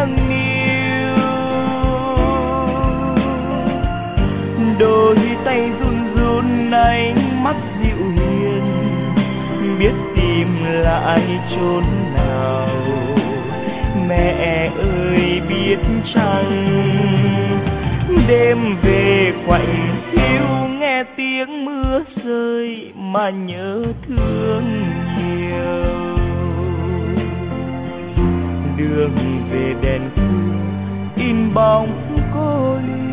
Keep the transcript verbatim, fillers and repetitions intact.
nâng niu. Đôi tay run run ánh mắt dịu hiền, biết tìm lại chốn nào. Mẹ ơi biết chăng đêm về quạnh hiu, nghe tiếng mưa rơi mà nhớ thương nhiều. Đường về đèn phương in bóng cô ly,